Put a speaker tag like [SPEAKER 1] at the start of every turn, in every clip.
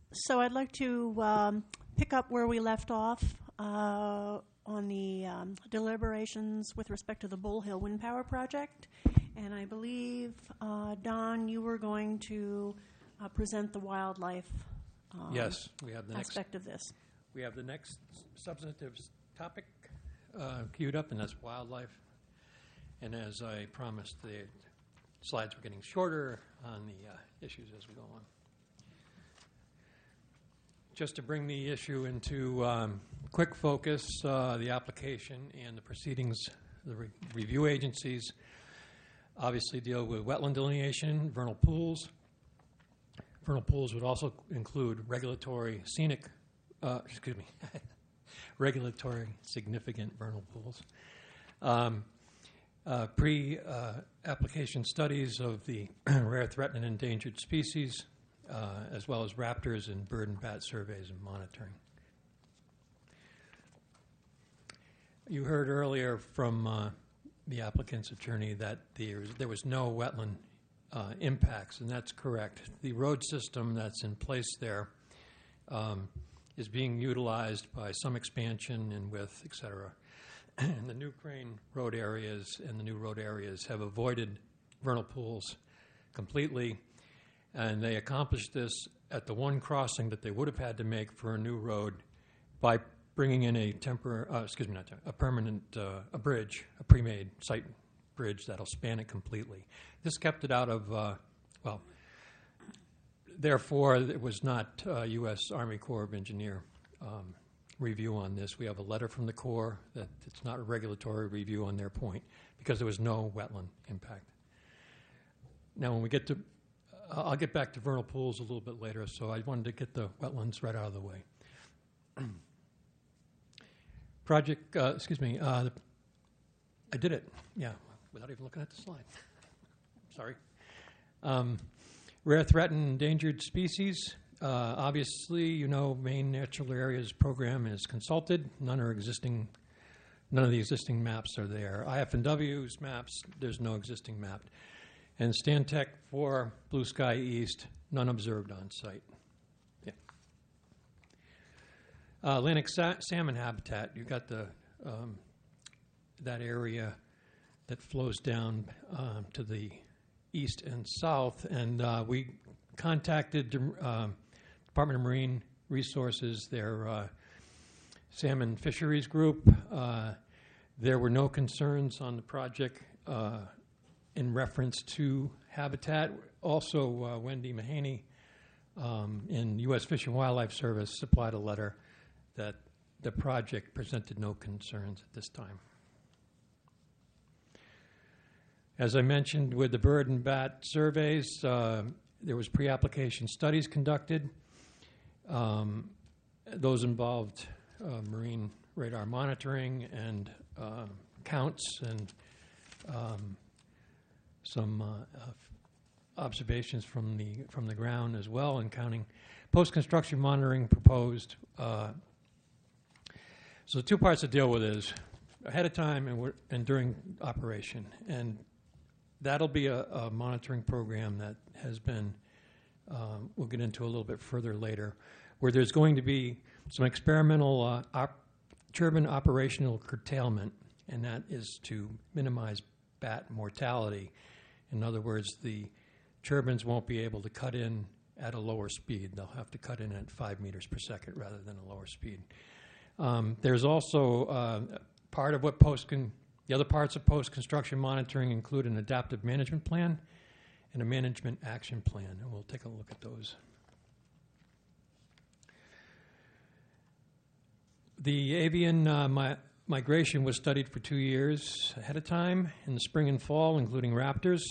[SPEAKER 1] So I'd like to pick up where we left off on the deliberations with respect to the Bull Hill Wind Power Project. And I believe, Don, you were going to present the wildlife
[SPEAKER 2] Yes, we have the
[SPEAKER 1] aspect of this.
[SPEAKER 2] We have the next substantive topic queued up, and that's wildlife. And as I promised, the slides were getting shorter on the issues as we go on. Just to bring the issue into quick focus, the application and the proceedings, the review agencies obviously deal with wetland delineation, vernal pools. Vernal pools would also include regulatory regulatory significant vernal pools. Pre-application studies of the rare, threatened, and endangered species, as well as raptors and bird and bat surveys and monitoring. You heard earlier from the applicant's attorney that there was no wetland impacts, and that's correct. The road system that's in place there is being utilized by some expansion and width, et cetera. And the new Crane road areas and the new road areas have avoided vernal pools completely, and they accomplished this at the one crossing that they would have had to make for a new road by bringing in a permanent bridge, a pre-made site bridge that'll span it completely. This kept it out of, therefore it was not U.S. Army Corps of Engineer review on this. We have a letter from the Corps that it's not a regulatory review on their point because there was no wetland impact. Now when we get to, I'll get back to vernal pools a little bit later, so I wanted to get the wetlands right out of the way. I did it, yeah, without even looking at the slide. Sorry. Rare, threatened, endangered species. Obviously, you know, Maine Natural Areas Program is consulted. None of the existing maps are there. IF&W's maps, there's no existing map. And Stantec for Blue Sky East, none observed on site. Yeah. Atlantic salmon habitat, you've got that area that flows down to the east and south, and we contacted Department of Marine Resources, their salmon fisheries group. There were no concerns on the project in reference to habitat. Also, Wendy Mahaney in U.S. Fish and Wildlife Service supplied a letter that the project presented no concerns at this time. As I mentioned, with the bird and bat surveys, there was pre-application studies conducted. Those involved marine radar monitoring and counts and some observations from the ground as well, and counting. Post-construction monitoring proposed. So the two parts to deal with is ahead of time and during operation, and that'll be a monitoring program that has been, we'll get into a little bit further later, where there's going to be some experimental turbine operational curtailment, and that is to minimize bat mortality. In other words, the turbines won't be able to cut in at a lower speed. They'll have to cut in at 5 meters per second rather than a lower speed. There's also part of what the other parts of post-construction monitoring include an adaptive management plan and a management action plan, and we'll take a look at those. The avian migration was studied for 2 years ahead of time in the spring and fall, including raptors.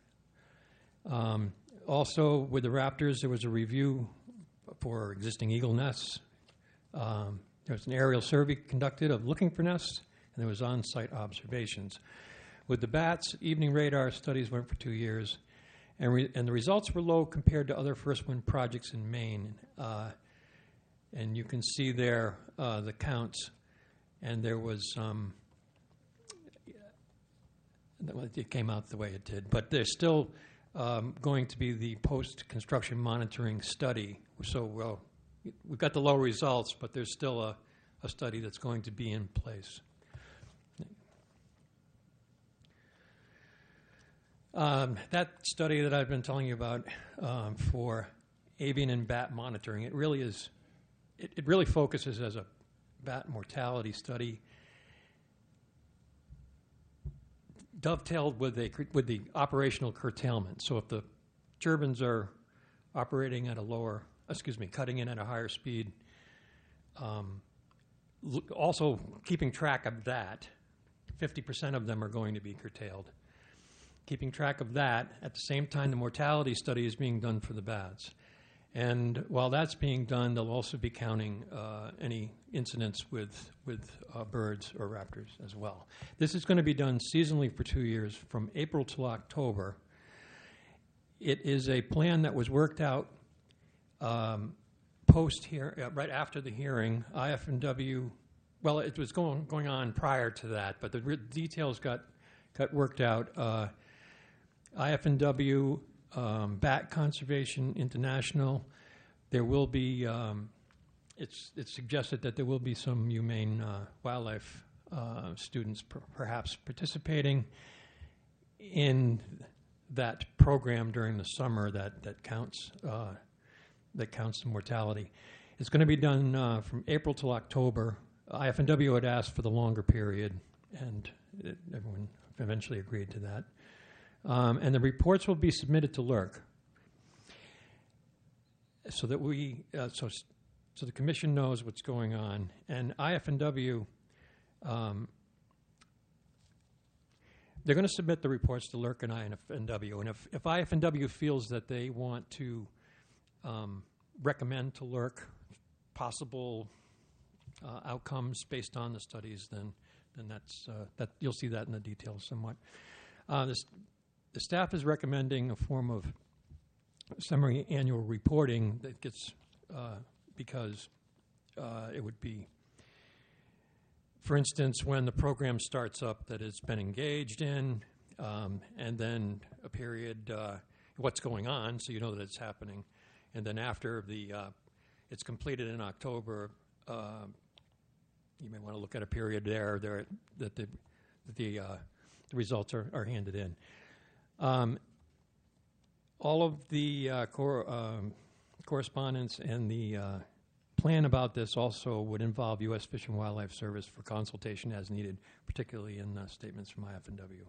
[SPEAKER 2] Also, with the raptors, there was a review for existing eagle nests. There was an aerial survey conducted of looking for nests, and there was on-site observations. With the bats, evening radar studies went for 2 years, and the results were low compared to other first wind projects in Maine. And you can see there the counts, and there was it came out the way it did. But there's still going to be the post-construction monitoring study, so we've got the low results, but there's still a study that's going to be in place. That study that I've been telling you about for avian and bat monitoring, it really focuses as a bat mortality study, dovetailed with the operational curtailment. So if the turbines are operating at cutting in at a higher speed, also keeping track of that, 50% of them are going to be curtailed. Keeping track of that, at the same time the mortality study is being done for the bats. And while that's being done, they'll also be counting any incidents with birds or raptors as well. This is going to be done seasonally for 2 years, from April till October. It is a plan that was worked out right after the hearing. IF&W, well, it was going on prior to that, but the details got worked out. IF&W, Bat Conservation International, there will be, it's suggested that there will be some humane wildlife students perhaps participating in that program during the summer that counts the mortality. It's going to be done from April till October. IF&W had asked for the longer period, and everyone eventually agreed to that. And the reports will be submitted to LERC, so that so the commission knows what's going on. And IF&W, they're going to submit the reports to LERC and IF&W. And if IF&W feels that they want to recommend to LERC possible outcomes based on the studies, then that's you'll see that in the details somewhat. The staff is recommending a form of semi-annual reporting that gets, because it would be, for instance, when the program starts up that it's been engaged in, and then a period, what's going on, so you know that it's happening. And then after it's completed in October, you may want to look at a period there that the results are handed in. All of the correspondence and the plan about this also would involve U.S. Fish and Wildlife Service for consultation as needed, particularly in statements from IF&W.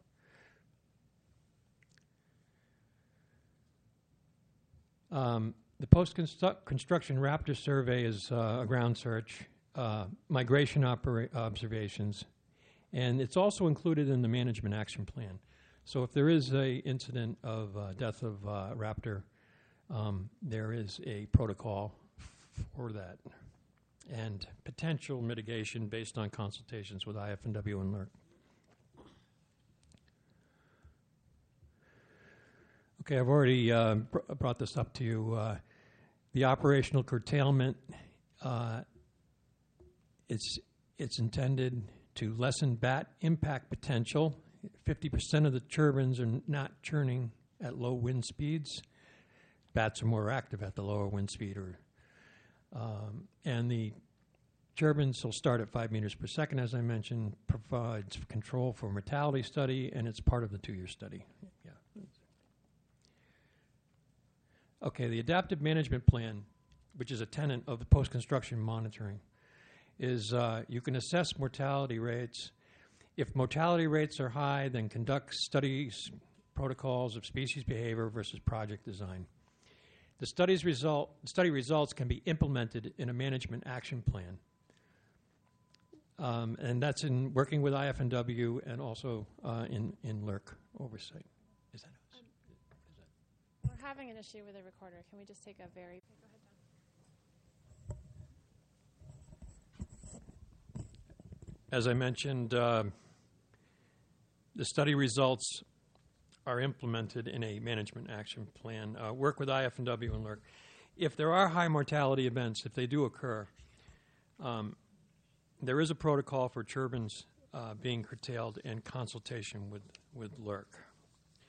[SPEAKER 2] The post-construction raptor survey is a ground search, migration observations, and it's also included in the management action plan. So if there is an incident of death of raptor, there is a protocol for that, and potential mitigation based on consultations with IF&W and LERC. Okay, I've already brought this up to you. The operational curtailment, it's intended to lessen bat impact potential. 50% of the turbines are not churning at low wind speeds. Bats are more active at the lower wind speed, and the turbines will start at 5 meters per second, as I mentioned, provides control for mortality study, and it's part of the 2-year study. Yeah. Okay, the adaptive management plan, which is a tenet of the post-construction monitoring, is you can assess mortality rates. If mortality rates are high, then conduct studies, protocols of species behavior versus project design. The study results can be implemented in a management action plan. And that's in working with IF&W and also in LERC oversight. Is that us?
[SPEAKER 3] We're having an issue with the recorder. Can we just take a very... Go ahead, John.
[SPEAKER 2] As I mentioned, the study results are implemented in a management action plan. Work with IF&W and LERC. If there are high mortality events, if they do occur, there is a protocol for turbines being curtailed in consultation with LERC.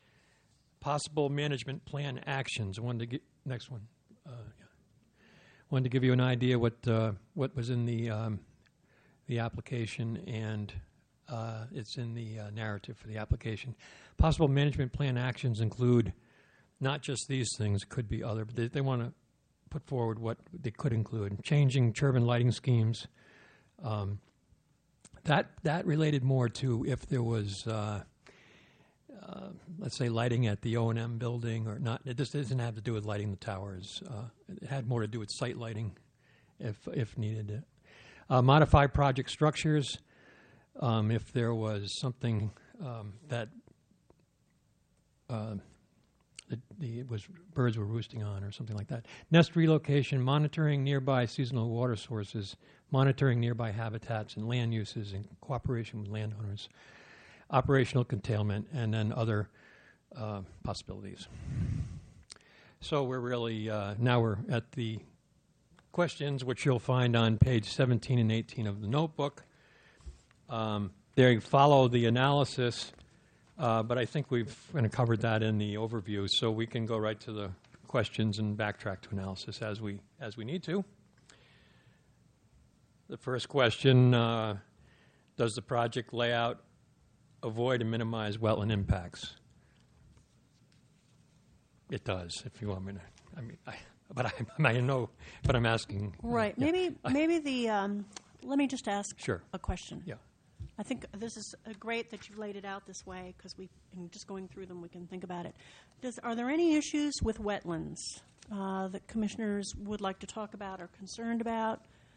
[SPEAKER 2] Possible management plan actions. Next one. wanted to give you an idea what was in the application, and it's in the narrative for the application. Possible management plan actions include not just these things, could be other, but they want to put forward what they could include. Changing turbine lighting schemes. That related more to if there was, let's say, lighting at the O&M building or not. It just doesn't have to do with lighting the towers. It had more to do with site lighting if needed. Modify project structures. If there was something that birds were roosting on or something like that. Nest relocation, monitoring nearby seasonal water sources, monitoring nearby habitats and land uses in cooperation with landowners, operational curtailment, and then other possibilities. So we're really, now we're at the questions, which you'll find on page 17 and 18 of the notebook. They follow the analysis, but I think we've kind of covered that in the overview, so we can go right to the questions and backtrack to analysis as we need to. The first question, does the project layout avoid and minimize wetland impacts? It does, if you want me to. I know, but I'm asking.
[SPEAKER 1] Right.
[SPEAKER 2] Yeah.
[SPEAKER 1] Maybe the, let me just ask
[SPEAKER 2] Sure.
[SPEAKER 1] a question.
[SPEAKER 2] Yeah.
[SPEAKER 1] I think this is great that you've laid it out this way, because in just going through them, we can think about it. Are there any issues with wetlands that commissioners would like to talk about or concerned about?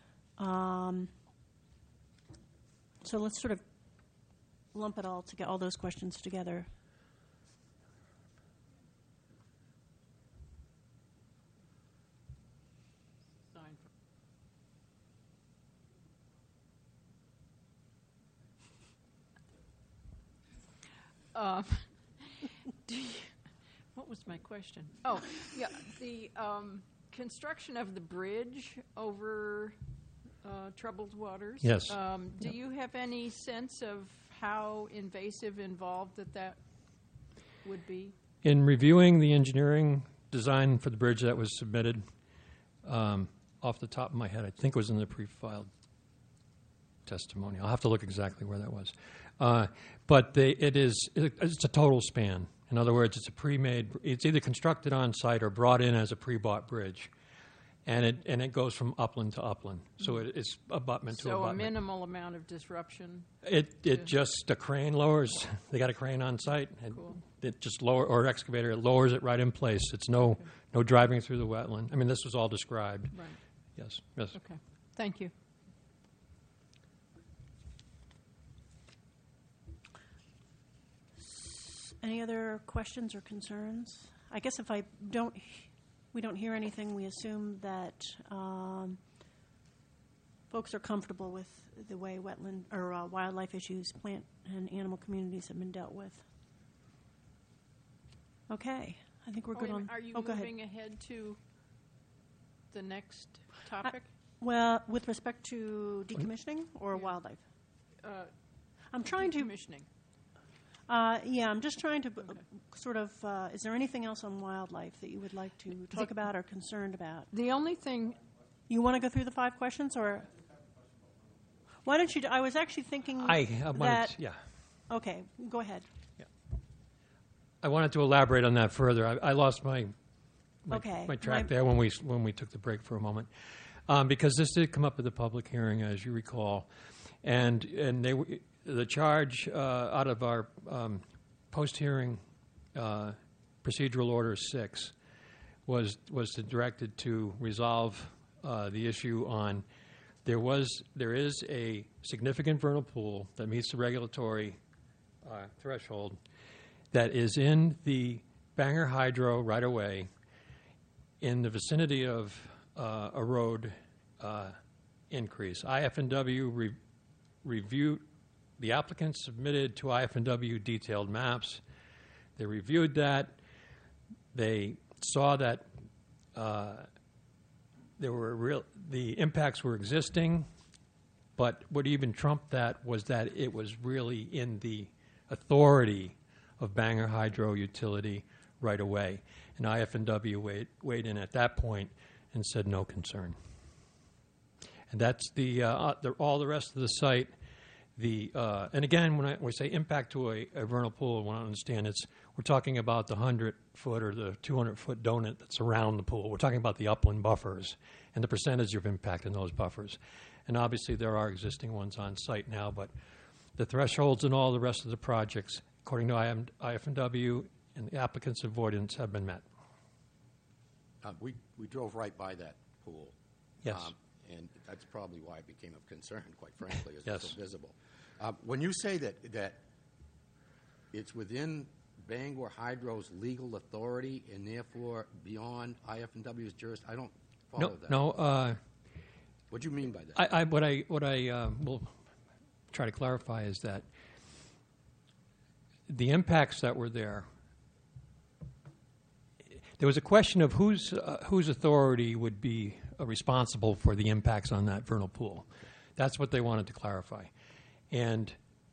[SPEAKER 1] So let's sort of lump it all to get all those questions together.
[SPEAKER 4] What was my question? Oh, yeah, the construction of the bridge over troubled waters.
[SPEAKER 2] Yes.
[SPEAKER 4] Do you have any sense of how invasive, involved that would be?
[SPEAKER 2] In reviewing the engineering design for the bridge that was submitted, off the top of my head, I think it was in the pre-filed testimony. I'll have to look exactly where that was. But it's a total span. In other words, it's a pre-made. It's either constructed on site or brought in as a pre-bought bridge, and it goes from upland to upland. So it's abutment to abutment.
[SPEAKER 4] So a minimal amount of disruption.
[SPEAKER 2] It just a crane lowers. They got a crane on site, and
[SPEAKER 4] Cool.
[SPEAKER 2] it just or excavator. It lowers it right in place. It's no driving through the wetland. I mean, this was all described.
[SPEAKER 4] Right.
[SPEAKER 2] Yes.
[SPEAKER 4] Okay. Thank you.
[SPEAKER 1] Any other questions or concerns? I guess if we don't hear anything, we assume that folks are comfortable with the way wetland or wildlife issues, plant and animal communities have been dealt with. Okay, I think we're good on.
[SPEAKER 4] Are you
[SPEAKER 1] go ahead.
[SPEAKER 4] moving ahead to the next topic?
[SPEAKER 1] Well, with respect to decommissioning or wildlife? I'm trying to.
[SPEAKER 4] Decommissioning.
[SPEAKER 1] I'm just trying to sort of, is there anything else on wildlife that you would like to talk about or concerned about?
[SPEAKER 4] The only thing,
[SPEAKER 1] You want to go through the 5 questions, or why don't you, I was actually thinking
[SPEAKER 2] Yeah.
[SPEAKER 1] Okay, go ahead.
[SPEAKER 2] I wanted to elaborate on that further. I lost my track there when we took the break for a moment, because this did come up at the public hearing, as you recall, and the charge out of our post-hearing procedural order 6 was directed to resolve the issue on there is a significant vernal pool that meets the regulatory threshold that is in the Bangor Hydro right-of-way in the vicinity of a road increase. IF&W reviewed. The applicants submitted to IF&W detailed maps. They reviewed that. They saw that the impacts were existing, but what even trumped that was that it was really in the authority of Bangor Hydro Utility right away. And IF&W weighed in at that point and said no concern. And that's all the rest of the site. And again, when we say impact to a vernal pool, I want to understand we're talking about the 100-foot or the 200-foot donut that's around the pool. We're talking about the upland buffers and the percentage of impact in those buffers. And obviously there are existing ones on site now, but the thresholds in all the rest of the projects, according to IFNW and the applicant's avoidance, have been met.
[SPEAKER 5] We drove right by that pool.
[SPEAKER 2] Yes.
[SPEAKER 5] And that's probably why it became of concern, quite frankly, as
[SPEAKER 2] Yes.
[SPEAKER 5] it's so visible. When you say that it's within Bangor Hydro's legal authority and therefore beyond IFNW's jurisdiction, I don't follow that.
[SPEAKER 2] No.
[SPEAKER 5] What do you mean by that?
[SPEAKER 2] What I will try to clarify is that the impacts that were there was a question of whose authority would be responsible for the impacts on that vernal pool. That's what they wanted to clarify. And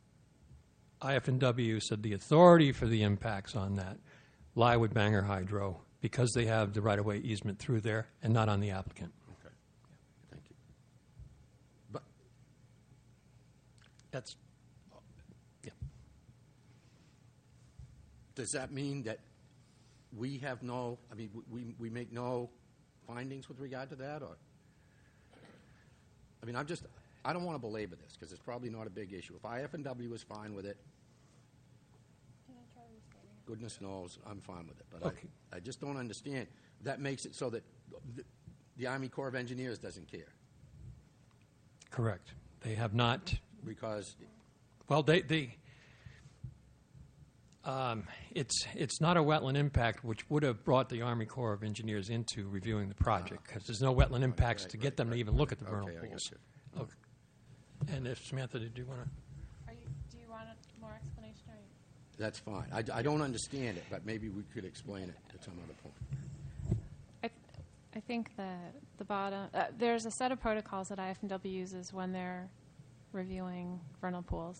[SPEAKER 2] IFNW said the authority for the impacts on that lie with Bangor Hydro because they have the right-of-way easement through there and not on the applicant.
[SPEAKER 5] Okay. Thank you. But
[SPEAKER 2] That's, yeah.
[SPEAKER 5] does that mean that we have no, I mean, we make no findings with regard to that? Or, I mean, I don't want to belabor this because it's probably not a big issue. If IFNW is fine with it, goodness knows I'm fine with it. But
[SPEAKER 2] Okay.
[SPEAKER 5] I just don't understand. That makes it so that the Army Corps of Engineers doesn't care
[SPEAKER 2] Correct. They have not.
[SPEAKER 5] because
[SPEAKER 2] Well, it's not a wetland impact, which would have brought the Army Corps of Engineers into reviewing the project because there's no wetland impacts to get them to even look at the vernal
[SPEAKER 5] Okay, I got
[SPEAKER 2] pools.
[SPEAKER 5] you.
[SPEAKER 2] Okay. And if Samantha, did you want to?
[SPEAKER 3] Do you want more explanation? Or
[SPEAKER 5] that's fine. I don't understand it, but maybe we could explain it at some other point.
[SPEAKER 3] I think that the bottom, there's a set of protocols that IFNW uses when they're reviewing vernal pools.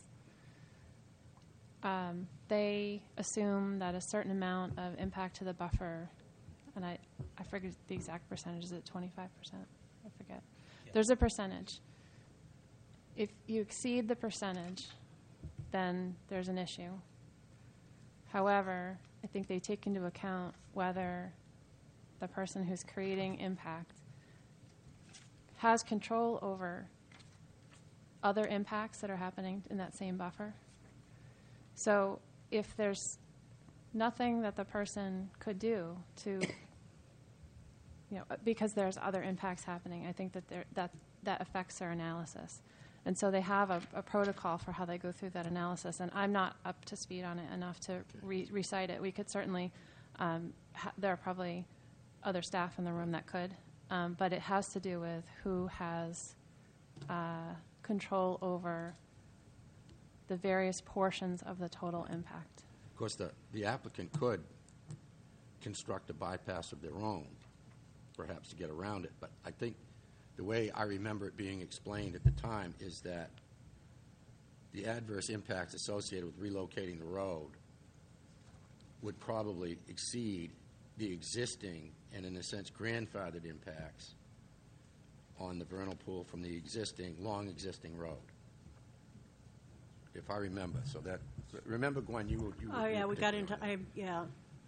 [SPEAKER 3] They assume that a certain amount of impact to the buffer, and I forget the exact percentage, is it 25%? I forget. There's a percentage. If you exceed the percentage, then there's an issue. However, I think they take into account whether the person who's creating impact has control over other impacts that are happening in that same buffer. So if there's nothing that the person could do to, because there's other impacts happening, I think that that affects their analysis. And so they have a protocol for how they go through that analysis. And I'm not up to speed on it enough to recite it. We could certainly, there are probably other staff in the room that could, but it has to do with who has control over the various portions of the total impact.
[SPEAKER 5] Of course, the applicant could construct a bypass of their own, perhaps to get around it, but I think the way I remember it being explained at the time is that the adverse impacts associated with relocating the road would probably exceed the existing and, in a sense, grandfathered impacts on the vernal pool from the long existing road. If I remember. So that, remember, Gwen, you were.
[SPEAKER 1] Oh, yeah, we got into, yeah.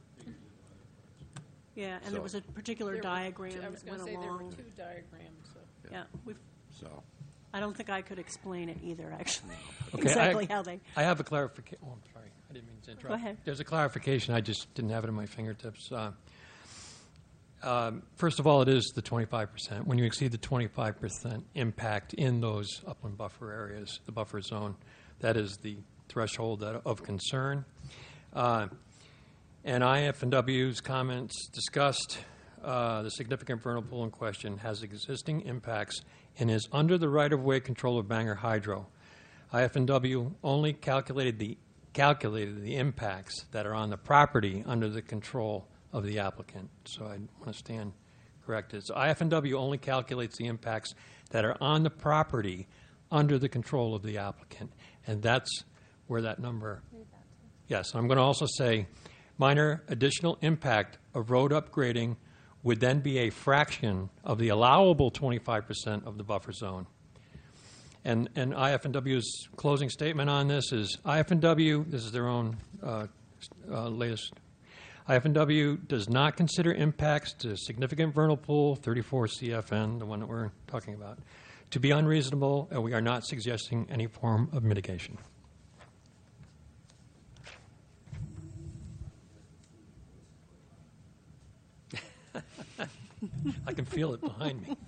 [SPEAKER 1] Yeah, and there was a particular diagram
[SPEAKER 4] I was
[SPEAKER 1] that
[SPEAKER 4] going
[SPEAKER 1] went
[SPEAKER 4] to say there were
[SPEAKER 1] along.
[SPEAKER 4] two diagrams. So.
[SPEAKER 1] Yeah,
[SPEAKER 5] So,
[SPEAKER 1] I don't think I could explain it either, actually.
[SPEAKER 2] Okay,
[SPEAKER 1] Exactly how they.
[SPEAKER 2] I have a clarification. Oh, I'm sorry. I didn't mean to interrupt.
[SPEAKER 1] Go ahead.
[SPEAKER 2] There's a clarification. I just didn't have it at my fingertips. First of all, it is the 25%. When you exceed the 25% impact in those upland buffer areas, the buffer zone, that is the threshold of concern. And IFNW's comments discussed the significant vernal pool in question has existing impacts and is under the right-of-way control of Bangor Hydro. IFNW only calculated the impacts that are on the property under the control of the applicant. So I want to stand corrected. So IFNW only calculates the impacts that are on the property under the control of the applicant. And that's where that number. Yes, I'm going to also say minor additional impact of road upgrading would then be a fraction of the allowable 25% of the buffer zone. And IF&W's closing statement on this is, IF&W, this is their own latest, IF&W does not consider impacts to significant vernal pool, 34 CFN, the one that we're talking about, to be unreasonable, and we are not suggesting any form of mitigation. I can feel it behind me.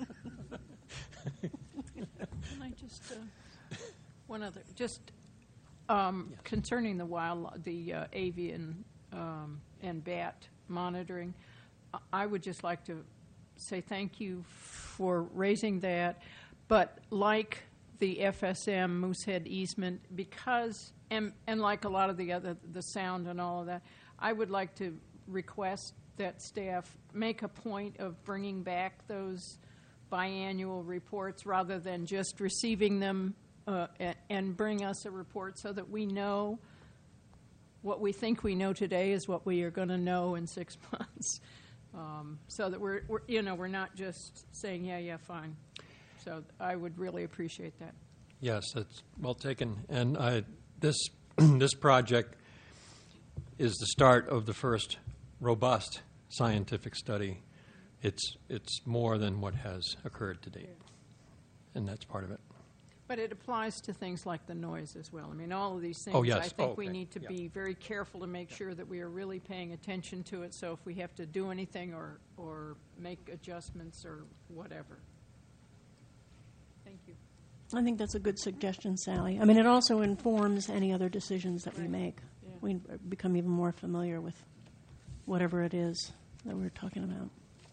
[SPEAKER 4] Can I just, one other, just concerning the avian and bat monitoring, I would just like to say thank you for raising that. But like the FSM Moosehead easement, because, and like a lot of the other, the sound and all of that, I would like to request that staff make a point of bringing back those biannual reports rather than just receiving them and bring us a report so that we know what we think we know today is what we are going to know in 6 months. So that we're not just saying, yeah, fine. So I would really appreciate that.
[SPEAKER 2] Yes, that's well taken. And this project is the start of the first robust scientific study. It's more than what has occurred to date, and that's part of it.
[SPEAKER 4] But it applies to things like the noise as well. I mean, all of these things,
[SPEAKER 2] Oh, yes.
[SPEAKER 4] I think we
[SPEAKER 2] Okay.
[SPEAKER 4] need to be very careful to make sure that we are really paying attention to it, so if we have to do anything or make adjustments or whatever. Thank you.
[SPEAKER 1] I think that's a good suggestion, Sally. I mean, it also informs any other decisions that we
[SPEAKER 4] Right.
[SPEAKER 1] make.
[SPEAKER 4] Yeah.
[SPEAKER 1] We become even more familiar with whatever it is that we're talking about.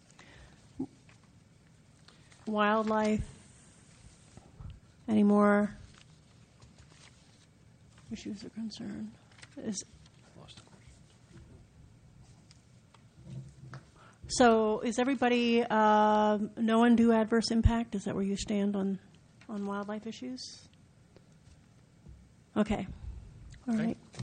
[SPEAKER 1] Wildlife. Any more issues or concern? So is everybody no undue adverse impact? Is that where you stand on wildlife issues? Okay. All
[SPEAKER 2] Okay.
[SPEAKER 1] right.